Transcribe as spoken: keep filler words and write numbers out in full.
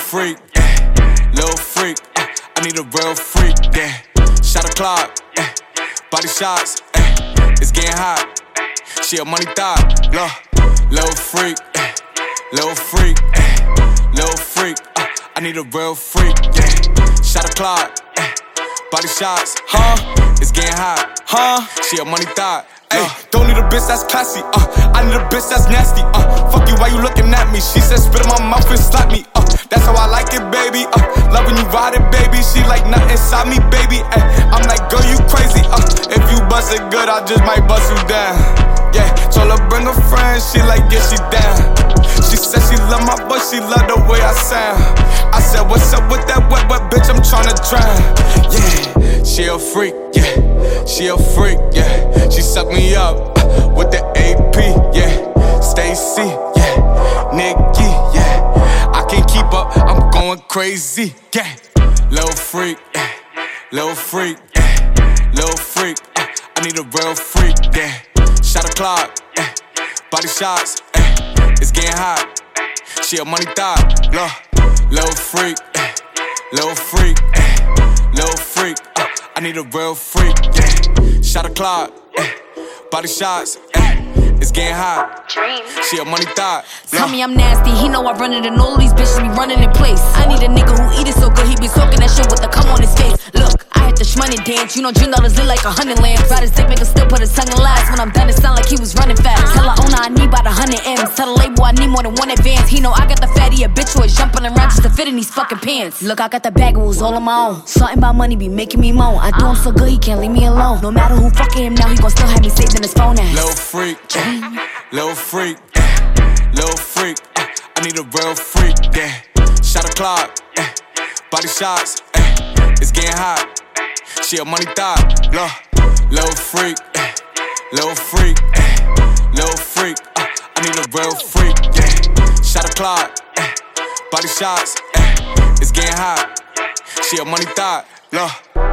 freak, yeah. Little freak, uh, I need a real freak, yeah. Shot o'clock, yeah. Body shots, yeah. It's getting hot. She a money thot, look. Little freak, yeah. Little freak, yeah. Little freak, uh, I need a real freak, yeah. Shot o'clock, yeah. Body shots, huh? It's getting hot, huh? She a money thot. Ay, don't need a bitch that's classy, uh I need a bitch that's nasty, uh Fuck you, why you looking at me? She said spit in my mouth and slap me, uh That's how I like it, baby, uh Love when you ride it, baby. She like nothing inside me, baby, ay I'm like, girl, you crazy, uh If you bust it good, I just might bust you down. Yeah, told her bring a friend, she like, yeah, she down. She said she love my voice, she love the way I sound. I said, what's up with that wet, wet bitch, I'm tryna drown. Yeah, she a freak, yeah. She a freak, yeah. She suck me up uh, with the A P, yeah. Stacy, yeah. Nikki, yeah. I can't keep up, I'm going crazy, yeah. Little freak, yeah. Little freak, yeah. Little freak, uh, I need a real freak, yeah. Shot o'clock, yeah. Body shots, yeah. It's getting hot. She a money thot, look. Little freak, yeah. Little freak, yeah. Little freak, uh, I need a real freak, yeah. Shot o'clock, yeah. Body shots, yeah. It's getting hot. She a money thot. Tell me I'm nasty, he know I run it and all these bitches be running in place. I need a nigga who eat it so good, he be soaking that shit with the cum on his face. Look, I hit the shmoney dance, you know Dream dollars lit like a hundred lamps. Ride his dick, make her still put his tongue in last. When I'm done, it sound like he was running fast. Tell her owner I need about a hundred M's. Tell the label I need more than one advance. He know I got the fatty, a bitch always jumping around just to fit in these fucking pants. Look, I got the bag, it was all on my own. Something about money be making me moan. I do him so good, he can't leave me alone. No matter who fucking him now, he gon' still have me saved in his phone ass. Little freak, yeah. Little freak, yeah. Little freak, uh, I need a real freak, yeah. Shot o'clock, yeah. Body shots, yeah. It's getting hot. She a money thot, look. Little freak, yeah. Little freak, yeah. Little freak, uh, I need a real freak, yeah. Shot o'clock, yeah. Body shots, yeah. It's getting hot. She a money thot, look.